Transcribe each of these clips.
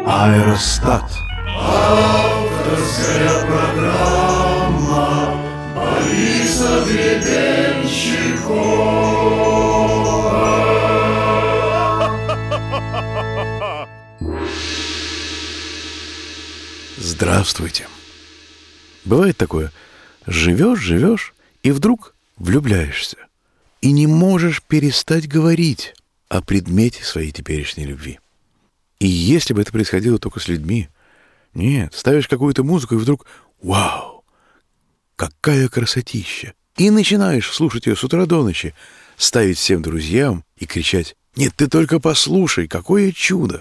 Аэростат. Авторская программа Бориса Гребенщикова. Здравствуйте. Бывает такое: живешь и вдруг влюбляешься. И не можешь перестать говорить о предмете своей теперешней любви. И если бы это происходило только с людьми, нет, ставишь какую-то музыку и вдруг вау, какая красотища. И начинаешь слушать ее с утра до ночи, ставить всем друзьям и кричать: нет, ты только послушай, какое чудо.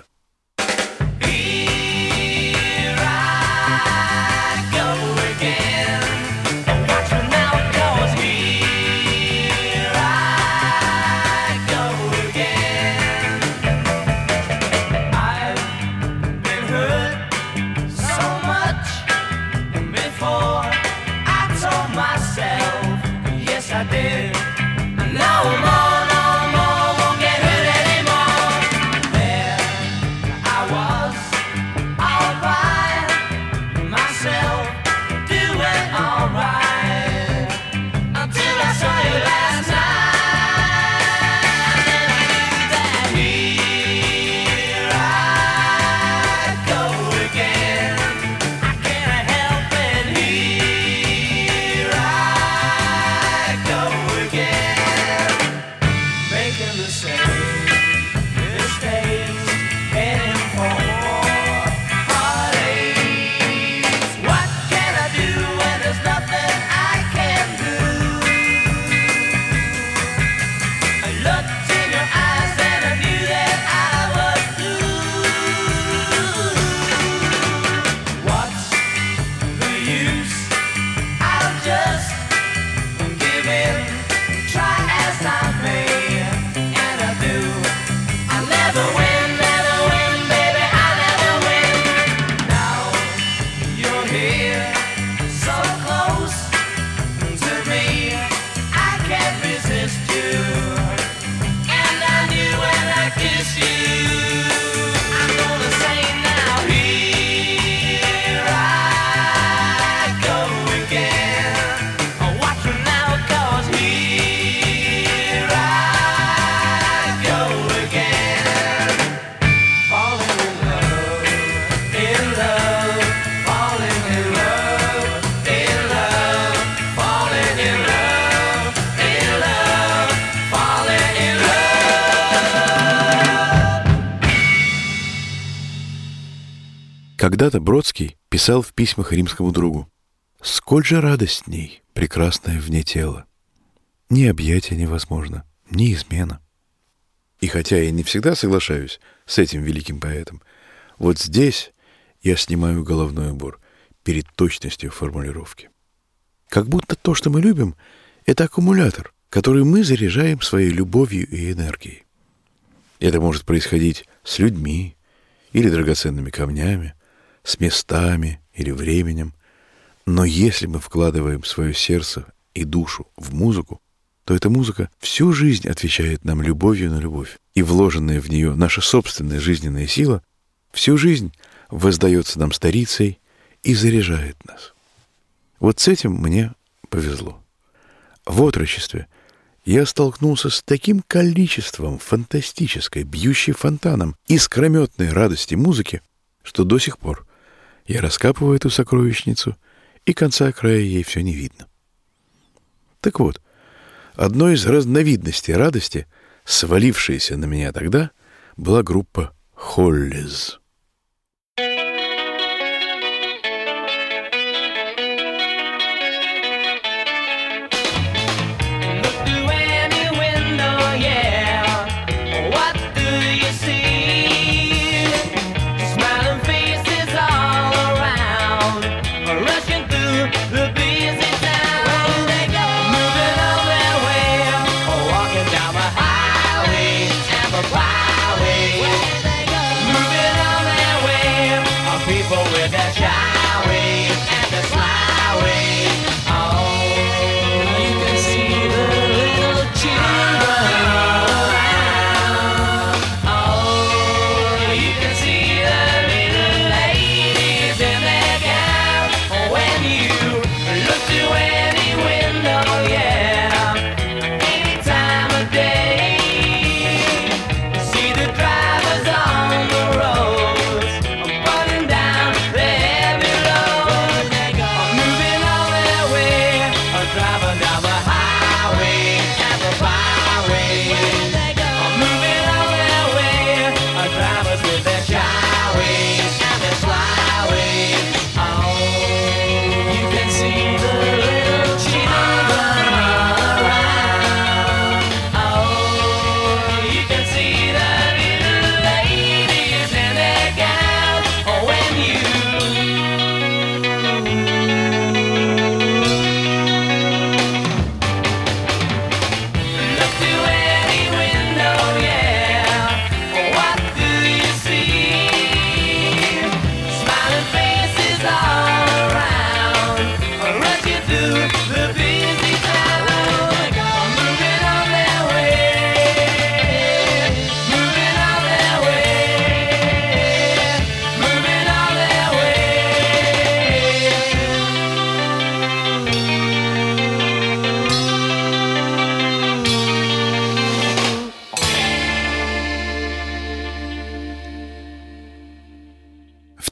Когда-то Бродский писал в письмах римскому другу: «Сколь же радостней, прекрасное вне тела! Ни объятия невозможно, ни измена». И хотя я не всегда соглашаюсь с этим великим поэтом, вот здесь я снимаю головной убор перед точностью формулировки. Как будто то, что мы любим, это аккумулятор, который мы заряжаем своей любовью и энергией. Это может происходить с людьми или драгоценными камнями, с местами или временем. Но если мы вкладываем свое сердце и душу в музыку, то эта музыка всю жизнь отвечает нам любовью на любовь. И вложенная в нее наша собственная жизненная сила всю жизнь воздается нам старицей и заряжает нас. Вот с этим мне повезло. В отрочестве я столкнулся с таким количеством фантастической, бьющей фонтаном искрометной радости музыки, что до сих пор я раскапываю эту сокровищницу, и конца края ей все не видно. Так вот, одной из разновидностей радости, свалившейся на меня тогда, была группа «Холлис». Moving on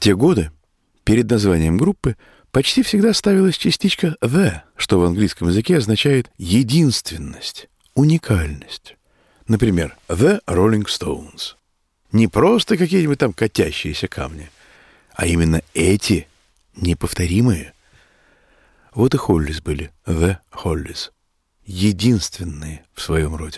те годы перед названием группы почти всегда ставилась частичка «the», что в английском языке означает единственность, уникальность. Например, «The Rolling Stones». Не просто какие-нибудь там катящиеся камни, а именно эти неповторимые. Вот и Hollies были, «The Hollies», единственные в своем роде.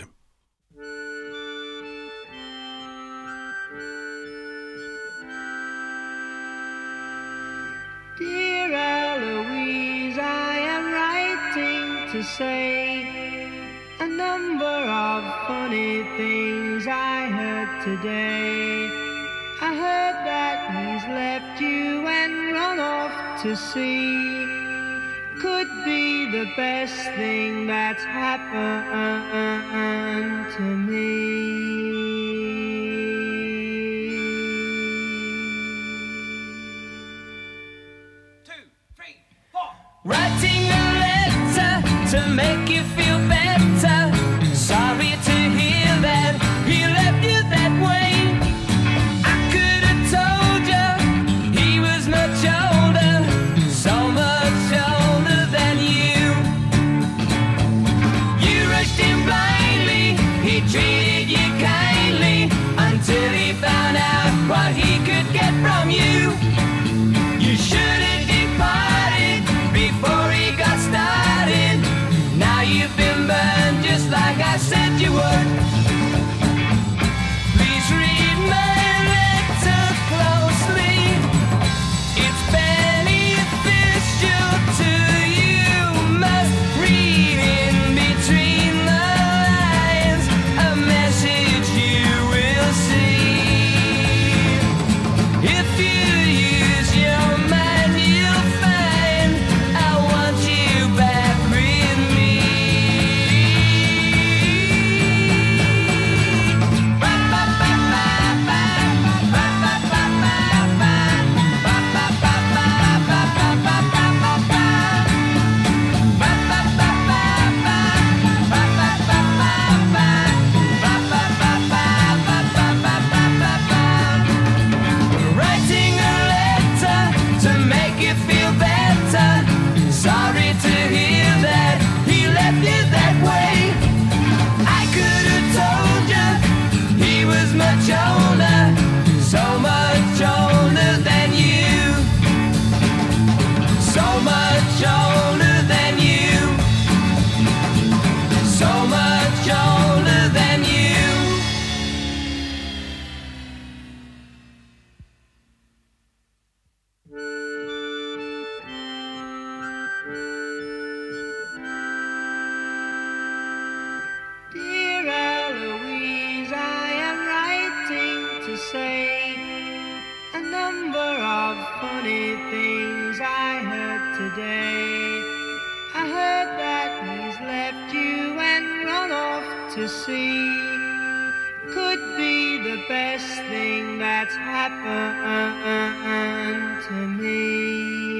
Dear Eloise, I am writing to say a number of funny things I heard today. I heard that he's left you and run off to sea. Could be the best thing that's happened to me. Writing a letter to make you feel better. Sorry to hear that he left you that way. I could have told you he was much older, so much older than you. You rushed him blindly, he treated you kindly, until he found out what he could get from you. You should have departed before he got started. Now you've been burned just like I said you would. Please read my letter closely. It's beneficial to you. Must read in between the lines a message you will see. If you use your mind, you'll find I want you back with me. Ba ba ba ba ba, ba ba ba ba ba, ba ba ba ba ba ba ba ba ba, ba ba ba ba ba, ba ba ba ba ba, ba ba ba ba ba ba. Writing a letter to make you feel better. Sorry to hear that he left you that way. I could have told you he was much older, so much older than you. So much older than you. So much older than you. Dear Eloise, I am writing to say a number of funny things I heard today. I heard that he's left you and run off to sea. Could be the best thing that's happened to me.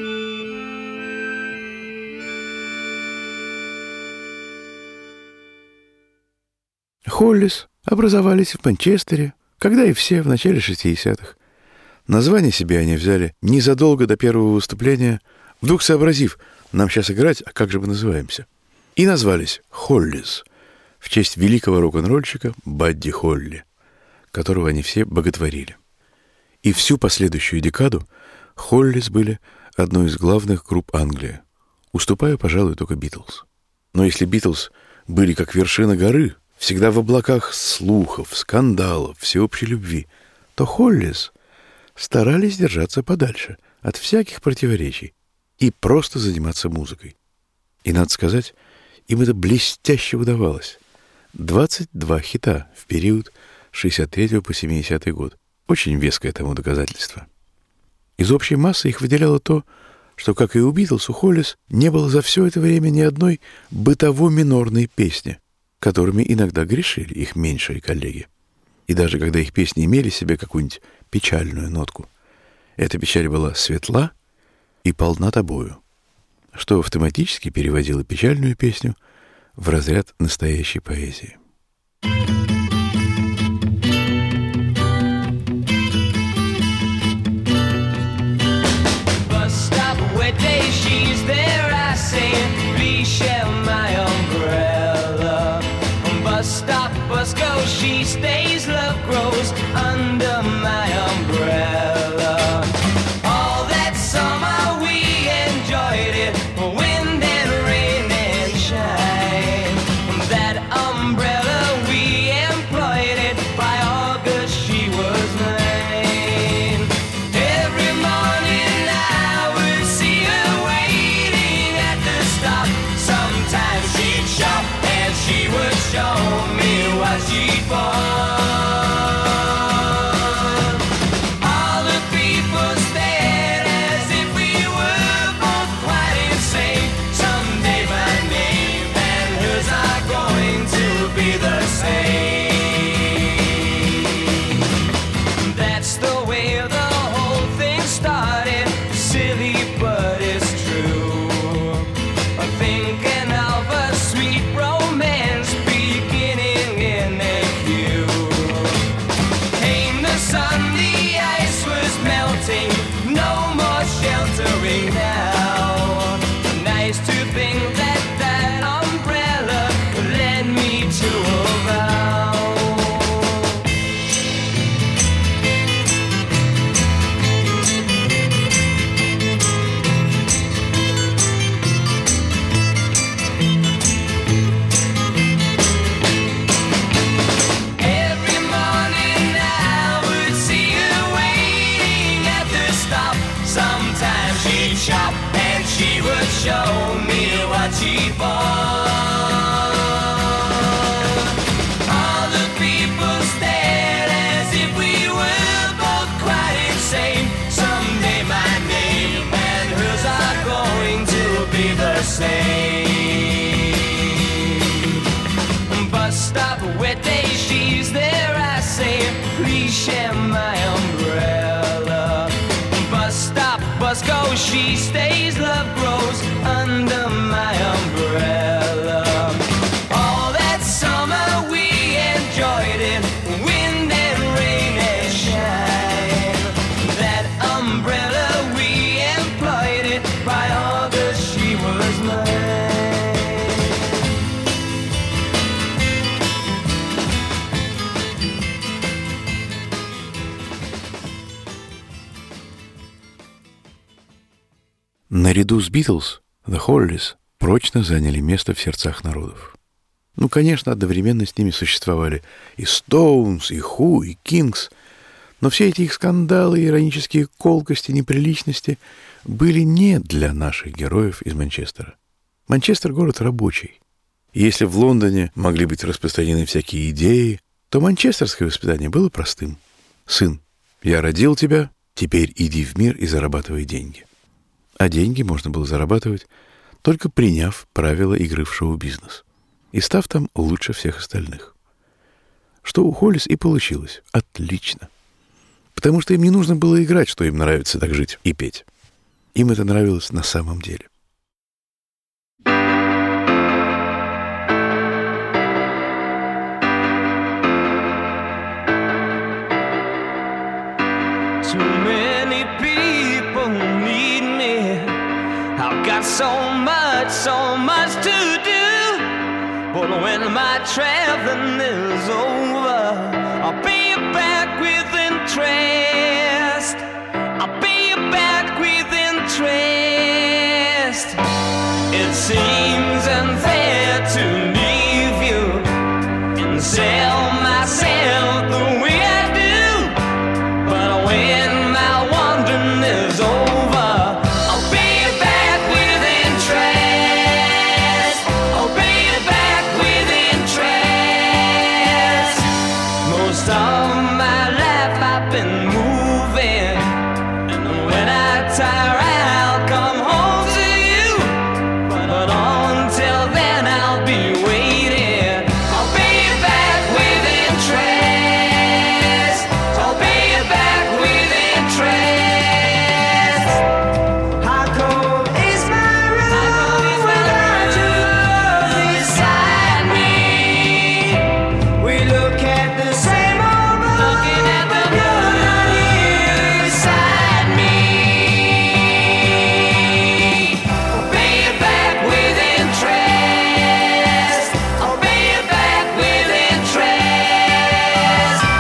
Холлис образовались в Манчестере, когда и все в начале 60-х. Название себе они взяли незадолго до первого выступления, вдруг сообразив, нам сейчас играть, а как же мы называемся? И назвались Холлис в честь великого рок-н-ролльщика Бадди Холли, которого они все боготворили. И всю последующую декаду Холлис были одной из главных групп Англии, уступая, пожалуй, только Битлз. Но если Битлз были как вершина горы, всегда в облаках слухов, скандалов, всеобщей любви, то Холлис старались держаться подальше от всяких противоречий и просто заниматься музыкой. И, надо сказать, им это блестяще удавалось. 22 хита в период с 63 по 70 год. Очень веское тому доказательство. Из общей массы их выделяло то, что, как и у Битлз, у Холлис не было за все это время ни одной бытово-минорной песни, которыми иногда грешили их меньшие коллеги. И даже когда их песни имели в себе какую-нибудь печальную нотку, эта печаль была светла и полна тобою, что автоматически переводило печальную песню в разряд настоящей поэзии. show me what she bought. All the people stared as if we were both quite insane. Someday my name and hers are going to be the same. Bus stop, wet day, she's there, I say, please share my umbrella. Bus stop, bus goes, she stays, love grows under my umbrella. All that summer we enjoyed it, wind and rain and shine. That umbrella we employed it, by August she was mine. Наряду с Битлз, The Hollies прочно заняли место в сердцах народов. Ну, конечно, одновременно с ними существовали и Stones, и Who, и Kings, но все эти их скандалы, иронические колкости, неприличности были не для наших героев из Манчестера. Манчестер — город рабочий. И если в Лондоне могли быть распространены всякие идеи, то манчестерское воспитание было простым. «Сын, я родил тебя, теперь иди в мир и зарабатывай деньги». А деньги можно было зарабатывать, только приняв правила игры в шоу-бизнес и став там лучше всех остальных. Что у Холлис и получилось. Отлично. Потому что им не нужно было играть, что им нравится так жить и петь. Им это нравилось на самом деле. Too many people need me. I've got so much to do. But when my traveling is over, I'll pay you back with interest. I'll pay you back with interest. It seems unfair to leave you and sell myself the way I do. But when my wandering is over, I'll pay you back with interest. I'll pay you back with interest. Most of my life I've been moving, and when I tire I'll come home to you. But until then I'll be waiting. I'll pay you back with interest. I'll pay you back with interest. How cold is my room without you beside me? We look at the same old road, looking at the blue not here beside me. I'll pay you back with interest. I'll pay you back with interest.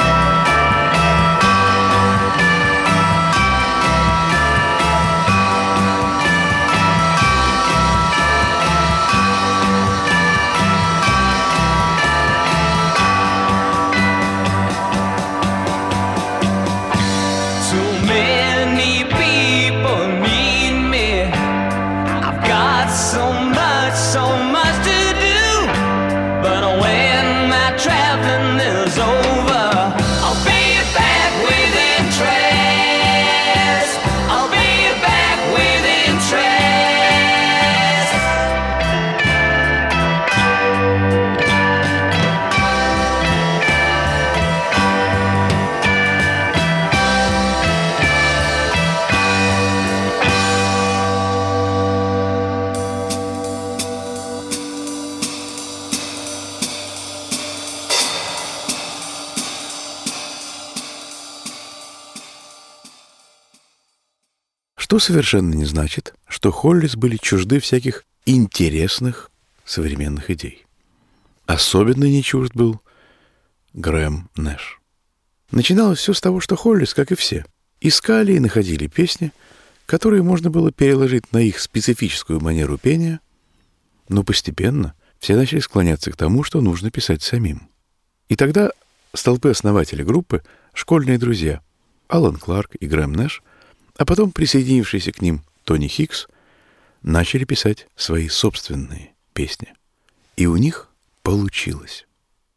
Too many people need me. I've got so much to do. But when my traveling is over, I'll pay you back with interest. I'll pay you back with interest. Что совершенно не значит, что Холлис были чужды всяких интересных современных идей. Особенно не чужд был Грэм Нэш. Начиналось все с того, что Холлис, как и все, искали и находили песни, которые можно было переложить на их специфическую манеру пения, но постепенно все начали склоняться к тому, что нужно писать самим. И тогда с толпы основателей группы школьные друзья Алан Кларк и Грэм Нэш, а потом присоединившийся к ним Тони Хикс, начали писать свои собственные песни. И у них получилось.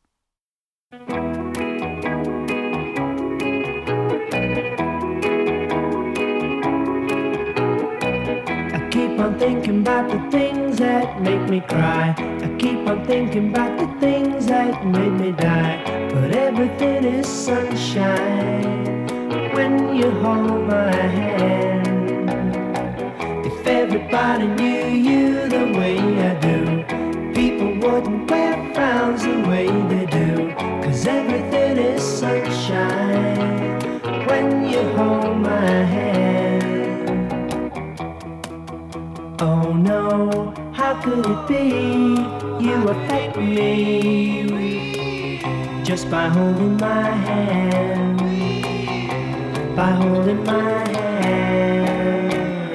Keep on thinking about the things that make me cry. I keep on thinking about the things that made me die. But everything is sunshine when you hold my hand. If everybody knew you the way I do, people wouldn't wear frowns the way they do. 'Cause everything is sunshine when you hold my hand. Oh no, how could it be you affect me just by holding my hand, by holding my hand.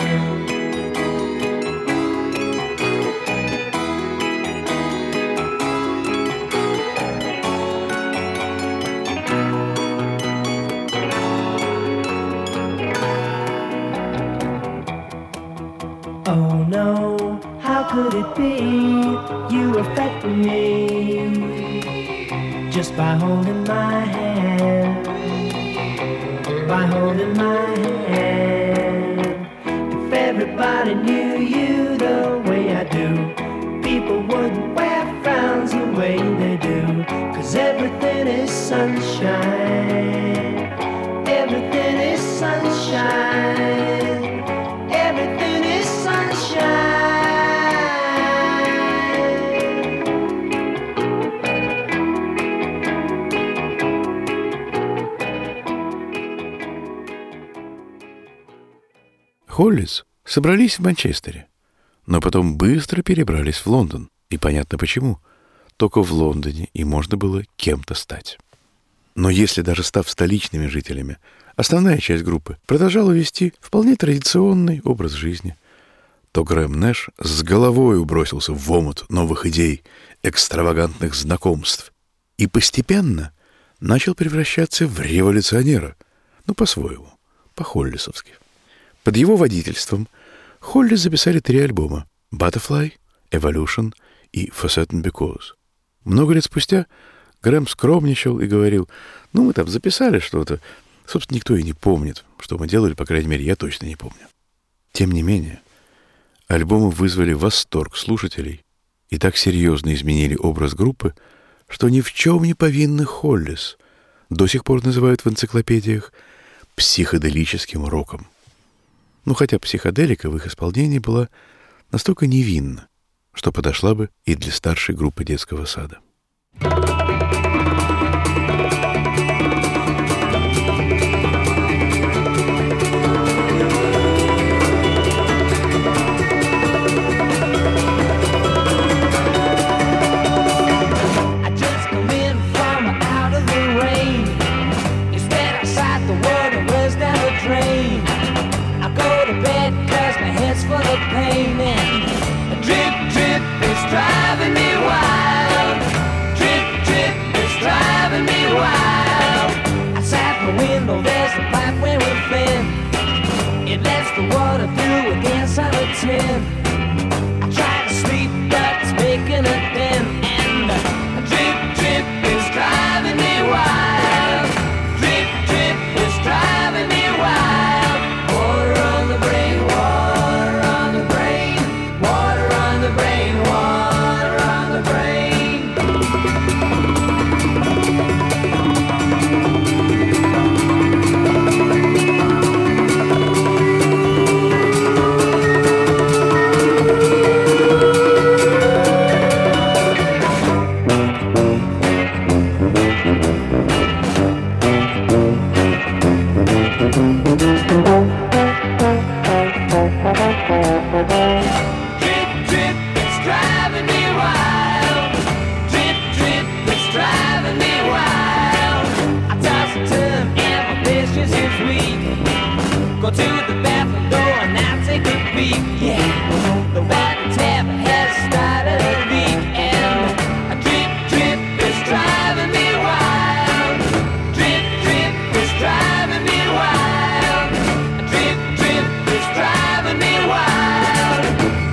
Oh no, how could it be you affect me just by holding my hand, by holding my hand. If everybody knew you the way I do, people wouldn't wear frowns the way they do. 'Cause everything is sunshine, everything is sunshine, everything is sunshine. Холлис собрались в Манчестере, но потом быстро перебрались в Лондон. И понятно почему. Только в Лондоне и можно было кем-то стать. Но если даже став столичными жителями, основная часть группы продолжала вести вполне традиционный образ жизни, то Грэм Нэш с головой бросился в омут новых идей, экстравагантных знакомств и постепенно начал превращаться в революционера, по-своему, по-холлисовски. Под его водительством Холлис записали 3 альбома «Butterfly», «Evolution» и «For Certain Because». Много лет спустя Грэм скромничал и говорил: мы там записали что-то. Собственно, никто и не помнит, что мы делали, по крайней мере, я точно не помню. Тем не менее, альбомы вызвали восторг слушателей и так серьезно изменили образ группы, что ни в чем не повинный Холлис до сих пор называют в энциклопедиях психоделическим роком. Хотя психоделика в их исполнении была настолько невинна, что подошла бы и для старшей группы детского сада. I try to sleep, but it's making a den, and drip, drip is driving me wild. Drip, drip is driving me wild. Water on the brain, water on the brain, water on the brain, water on the brain. Go to the bathroom door and now take a peek. Yeah, the water tap has started a leak, and a drip, drip is driving me wild. Drip, drip is driving me wild. A drip, drip is driving me wild.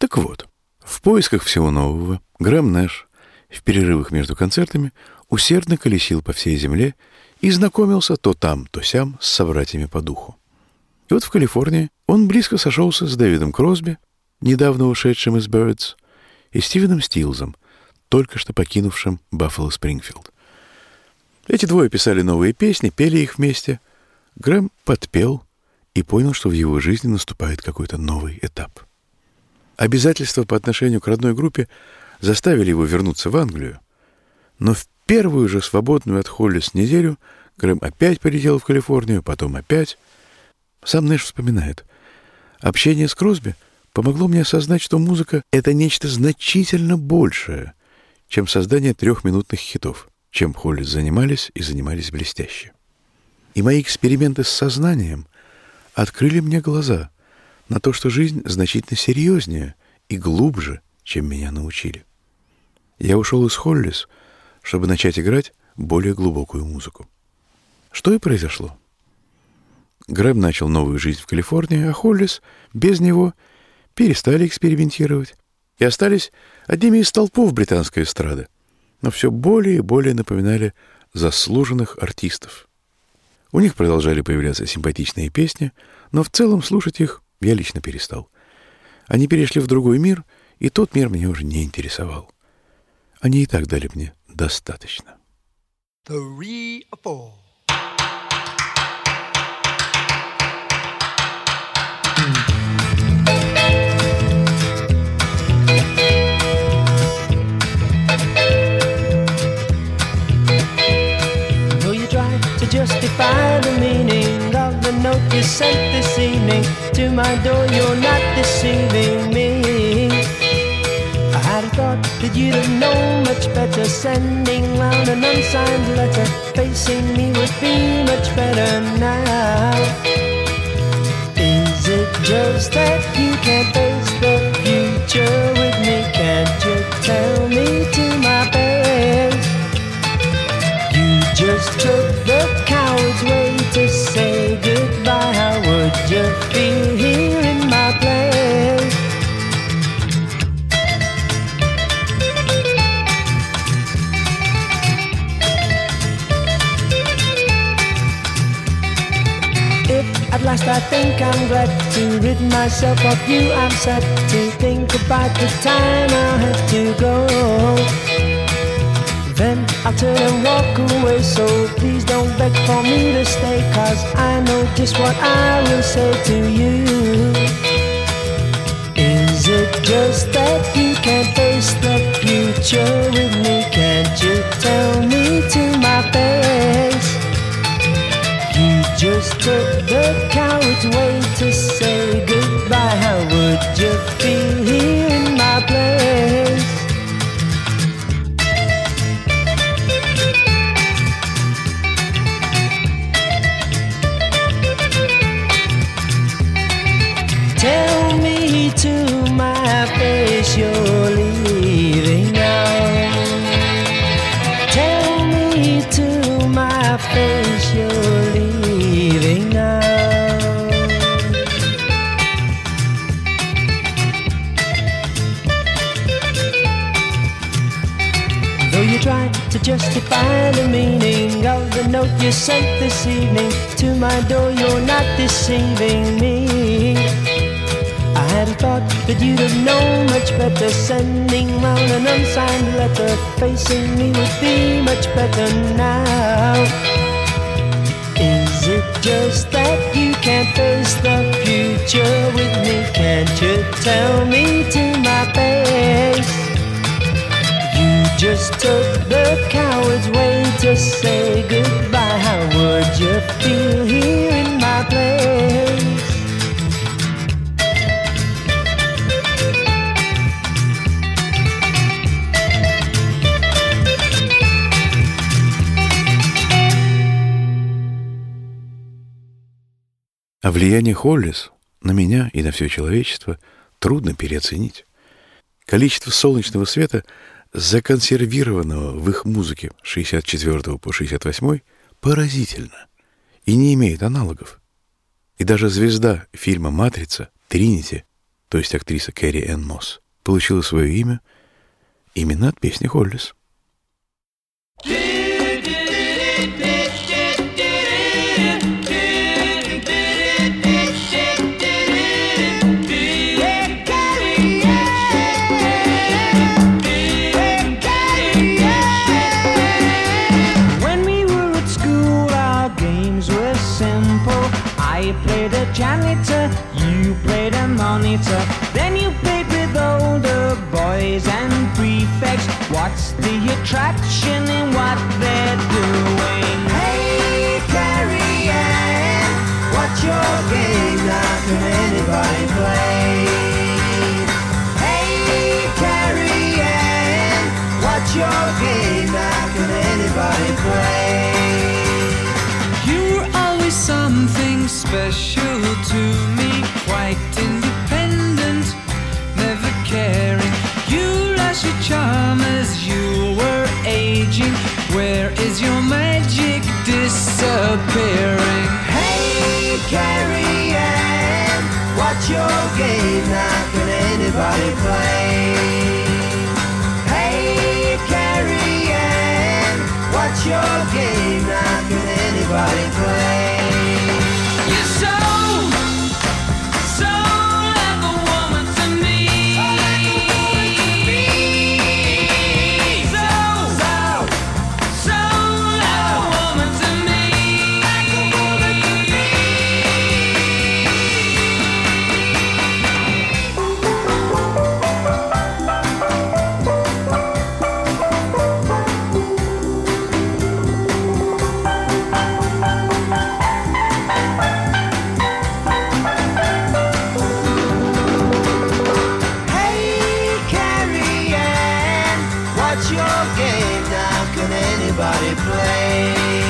Так вот, в поисках всего нового Грэм Нэш в перерывах между концертами усердно колесил по всей земле и знакомился то там, то сям с собратьями по духу. И вот в Калифорнии он близко сошелся с Дэвидом Кросби, недавно ушедшим из Бёрдс, и Стивеном Стилзом, только что покинувшим Баффало Спрингфилд. Эти двое писали новые песни, пели их вместе. Грэм подпел и понял, что в его жизни наступает какой-то новый этап. Обязательства по отношению к родной группе заставили его вернуться в Англию, но в первую же свободную от Холлис неделю Грэм опять полетел в Калифорнию, потом опять. Сам Нэш вспоминает: общение с Кросби помогло мне осознать, что музыка — это нечто значительно большее, чем создание 3-минутных хитов, чем Холлис занимались и занимались блестяще. И мои эксперименты с сознанием открыли мне глаза на то, что жизнь значительно серьезнее и глубже, чем меня научили. Я ушел из Холлис, чтобы начать играть более глубокую музыку. Что и произошло. Грэм начал новую жизнь в Калифорнии, а Холлис без него перестали экспериментировать и остались одними из столпов британской эстрады, но все более и более напоминали заслуженных артистов. У них продолжали появляться симпатичные песни, но в целом слушать их я лично перестал. Они перешли в другой мир, и тот мир меня уже не интересовал. Они и так дали мне достаточно. 3 or 4. Justify the meaning of the note you sent this evening to my door. You're not deceiving me. I had a thought that you'd have known much better. Sending round an unsigned letter, facing me would be much better now. Is it just that you can't face the future with me? Can't you tell me to my face? You just took the coward's way to say goodbye. How would you feel here in my place? If at last I think I'm glad to rid myself of you, I'm sad to think about the time I'll have to go. Then I'll turn and walk away, so please don't beg for me to stay, 'cause I know just what I will say to you. Is it just that you can't face the future with me? Can't you tell me to my face? You just took the coward's way to say goodbye. How would you feel here in my place? Tell me to my face you're leaving now. Tell me to my face you're leaving now. Though you try to justify the meaning of the note you sent this evening to my door, you're not deceiving me. I had a thought that you'd have known much better. Sending round an unsigned letter, facing me would be much better now. Is it just that you can't face the future with me? Can't you tell me to my face? You just took the coward's way to say goodbye. How would you feel here in my place? А влияние Холлис на меня и на все человечество трудно переоценить. Количество солнечного света, законсервированного в их музыке с 64 по 68, поразительно и не имеет аналогов. И даже звезда фильма «Матрица» Тринити то есть актриса Кэрри Энн Мосс, получила свое имя именно от песни Холлис. I played a janitor, you played a monitor. Then you played with older boys and prefects. What's the attraction in what they're doing? Hey, Carrie Ann, what's your game? Now can anybody play? Hey, Carrie Ann, what's your game? Now can anybody play? You're always something special to me, quite independent, never caring. You lost your charm as you were aging. Where is your magic disappearing? Hey, Carrie Ann, what's your game? Now can anybody play? Hey, Carrie Ann, what's your game? Now can anybody play? You're so like a woman to me. So like a woman to me. Hey, Carrie Ann, what's your game? Now can anybody play?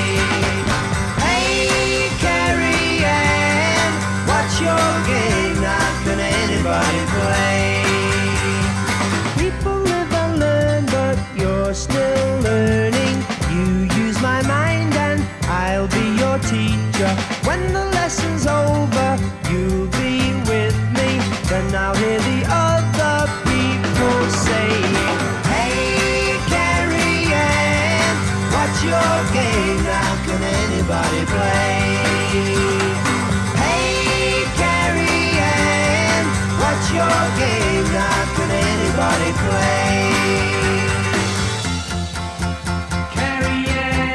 Hey, Carrie Ann, what's your game? Now can anybody play? People live and learn, but you're still learning. You use my mind and I'll be your teacher. When the lesson's over, you'll be with me. Then I'll hear the other people saying, hey, Carrie Ann, what's your game? Now can anybody play? Hey, Carrie Ann, what's your game? Now can anybody play? Carrie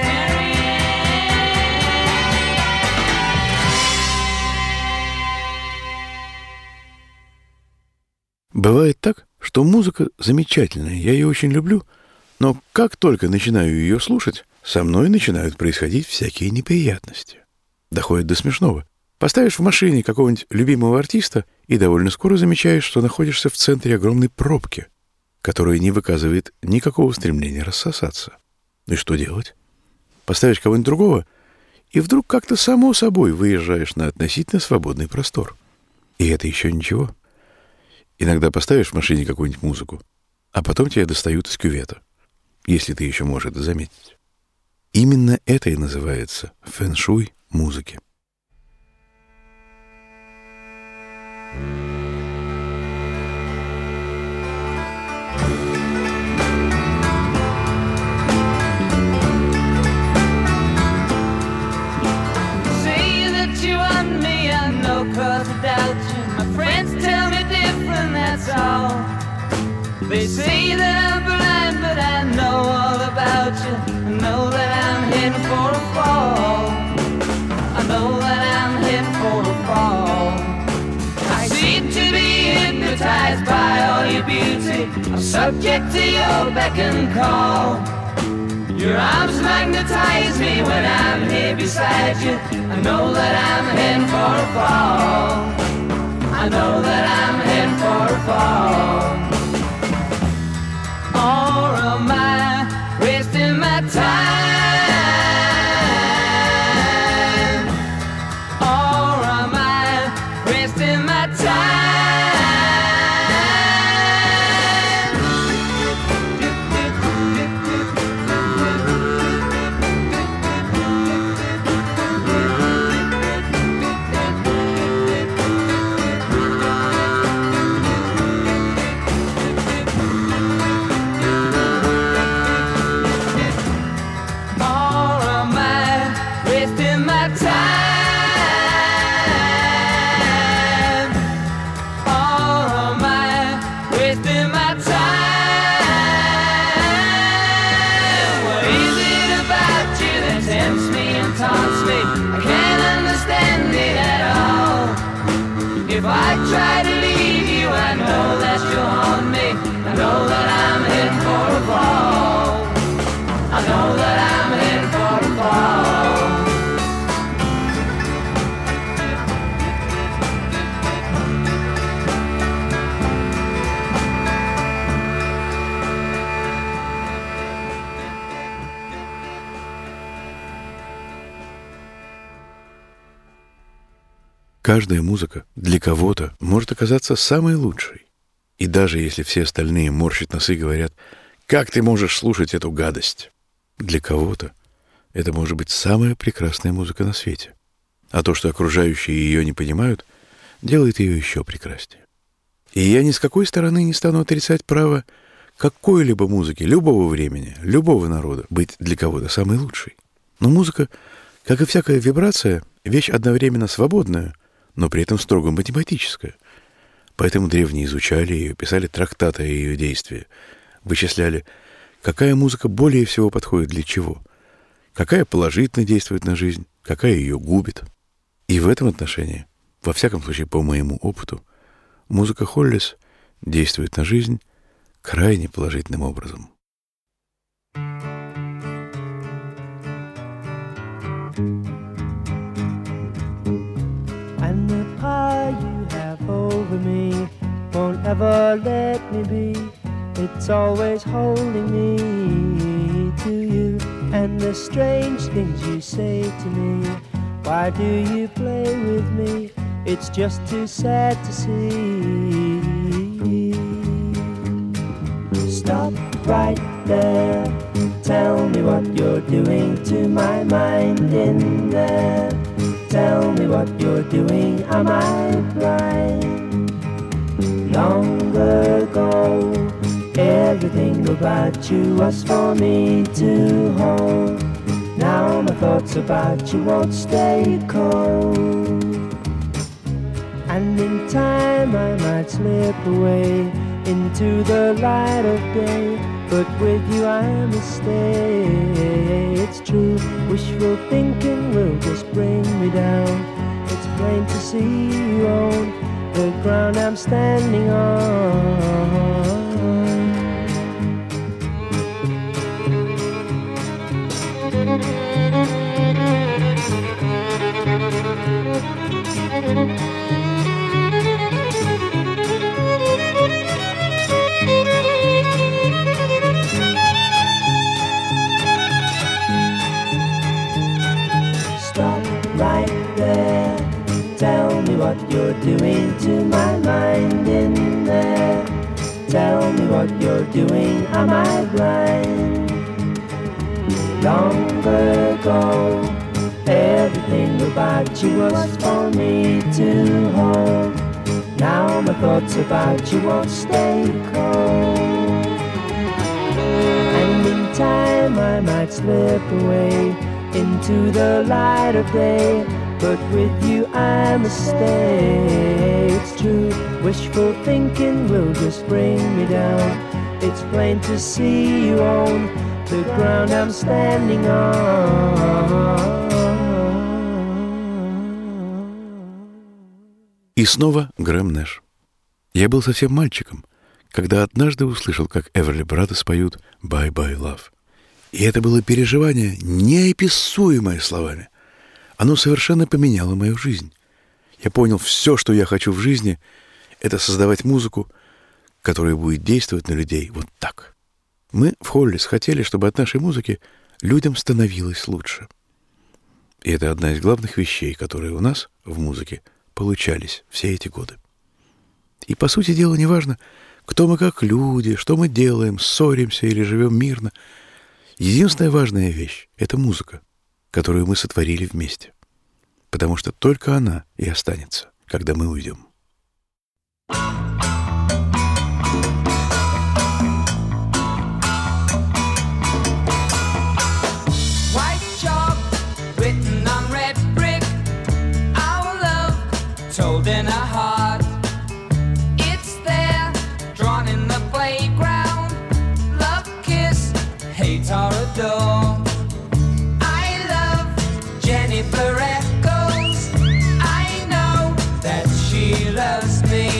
Бывает так, что музыка замечательная, я ее очень люблю, но как только начинаю ее слушать, со мной начинают происходить всякие неприятности. Доходит до смешного. Поставишь в машине какого-нибудь любимого артиста и довольно скоро замечаешь, что находишься в центре огромной пробки, которая не выказывает никакого стремления рассосаться. Ну и что делать? Поставишь кого-нибудь другого, и вдруг как-то само собой выезжаешь на относительно свободный простор. И это еще ничего. Иногда поставишь в машине какую-нибудь музыку, а потом тебя достают из кювета, если ты еще можешь это заметить. Именно это и называется фэн-шуй музыки. Say that you want me, I know 'cause I doubt you. My friends tell me different, that's all. They say that I'm blind, but I know all about you. I know that I'm heading for a fall. I know that I'm heading for a fall. I seem to be hypnotized by all your beauty. I'm subject to your beck and call. Your arms magnetize me when I'm here beside you. I know that I'm heading for a fall. I know that I'm heading for a fall. Or am I wasting my time? Or am I wasting my time? try to leave you. I know that you'll haunt me. I know that I'm heading for a fall. I know that I'm heading for a fall. Каждая музыка для кого-то может оказаться самой лучшей. И даже если все остальные морщат носы и говорят: «Как ты можешь слушать эту гадость?» Для кого-то это может быть самая прекрасная музыка на свете. А то, что окружающие ее не понимают, делает ее еще прекраснее. И я ни с какой стороны не стану отрицать право какой-либо музыки, любого времени, любого народа быть для кого-то самой лучшей. Но музыка, как и всякая вибрация, вещь одновременно свободная, но при этом строго математическая. Поэтому древние изучали ее, писали трактаты о ее действии, вычисляли, какая музыка более всего подходит для чего, какая положительно действует на жизнь, какая ее губит. И в этом отношении, во всяком случае по моему опыту, музыка Холлис действует на жизнь крайне положительным образом. And the power you have over me won't ever let me be. It's always holding me to you. And the strange things you say to me, why do you play with me? It's just too sad to see. Stop right there. Tell me what you're doing to my mind in there. Tell me what you're doing, am I blind? Long ago, everything about you was for me to hold. Now my thoughts about you won't stay cold. And in time I might slip away into the light of day, but with you I must stay. It's true, wishful thinking will just bring me down. It's plain to see you on the ground I'm standing on. Stop right there. Tell me what you're doing to my mind in there. Tell me what you're doing, am I blind? Long ago, everything about you was for me to hold. Now my thoughts about you won't stay cold. And in time I might slip away into the light of day, but with you I must stay. It's true, wishful thinking will just bring me down. It's plain to see you on the ground I'm standing on. И снова Грэм Нэш. Я был совсем мальчиком, когда однажды услышал, как Эверли Брадос поют «Bye Bye Love». И это было переживание, неописуемое словами. Оно совершенно поменяло мою жизнь. Я понял, все, что я хочу в жизни, это создавать музыку, которая будет действовать на людей вот так. Мы в Холлис хотели, чтобы от нашей музыки людям становилось лучше. И это одна из главных вещей, которые у нас в музыке получались все эти годы. И, по сути дела, неважно, кто мы как люди, что мы делаем, ссоримся или живем мирно. Единственная важная вещь — это музыка, которую мы сотворили вместе. Потому что только она и останется, когда мы уйдем. White chalk written on red brick, our love told in a heart. It's there, drawn in the playground. Love, kiss, hate or adore. I love Jennifer Echoes. I know that she loves me.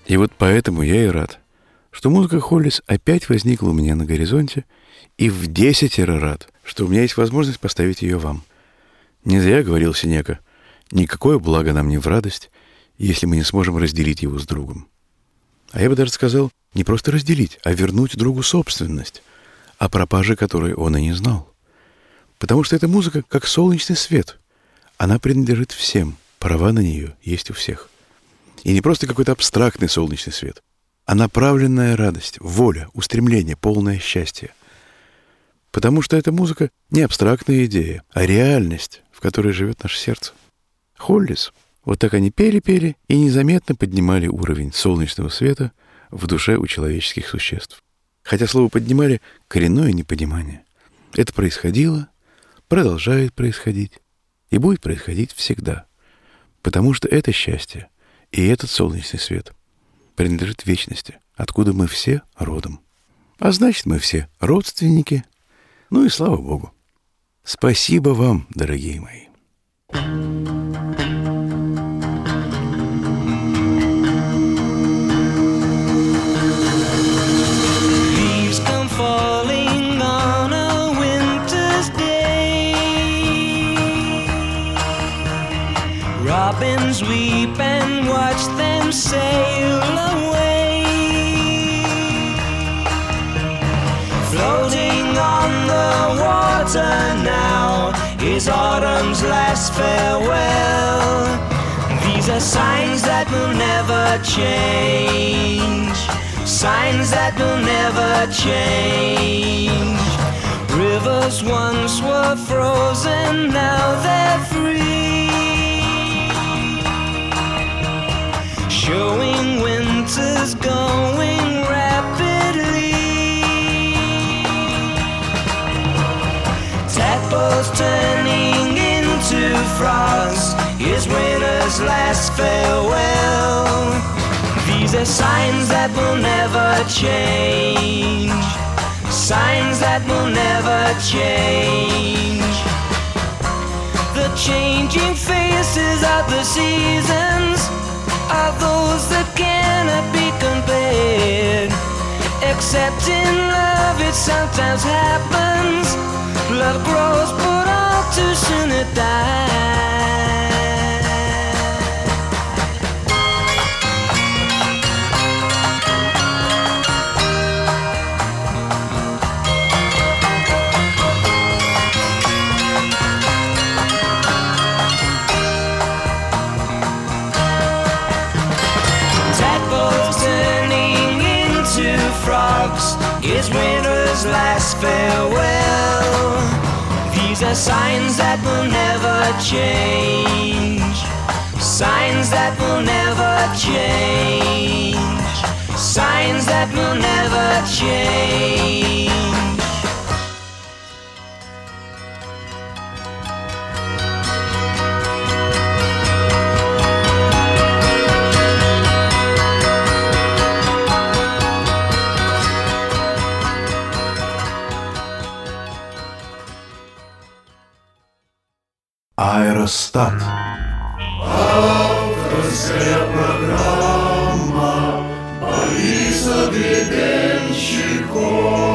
И вот поэтому я и рад, что музыка Холлис опять возникла у меня на горизонте, и в 10 рад, что у меня есть возможность поставить ее вам. Не зря говорил Сенека: никакое благо нам не в радость, если мы не сможем разделить его с другом. А я бы даже сказал, не просто разделить, а вернуть другу собственность, о пропаже которой он и не знал. Потому что эта музыка как солнечный свет. Она принадлежит всем, права на нее есть у всех. И не просто какой-то абстрактный солнечный свет, а направленная радость, воля, устремление, полное счастье. Потому что эта музыка не абстрактная идея, а реальность, в которой живет наше сердце. Холлис, вот так они пели-пели и незаметно поднимали уровень солнечного света в душе у человеческих существ. Хотя слово «поднимали» — коренное непонимание. Это происходило, продолжает происходить и будет происходить всегда. Потому что это счастье и этот солнечный свет принадлежит вечности, откуда мы все родом. А значит, мы все родственники. Ну и слава Богу. Спасибо вам, дорогие мои. Leaves come falling on a winter's day. Robins weep and watch them sail away. Floating on the water now is autumn's last farewell. These are signs that will never change, signs that will never change. Rivers once were frozen, now they're free, showing winter's going rapidly. Tadpoles turning into frogs is winter's last farewell. These are signs that will never change, signs that will never change. The changing faces of the seasons are those that cannot be compared. Except in love it sometimes happens. Love grows but all too soon it dies. Tadpoles turning into frogs is winter's last farewell. These are signs that will never change, signs that will never change, signs that will never change. Аэростат. Авторская программа Бориса Гребенщикова.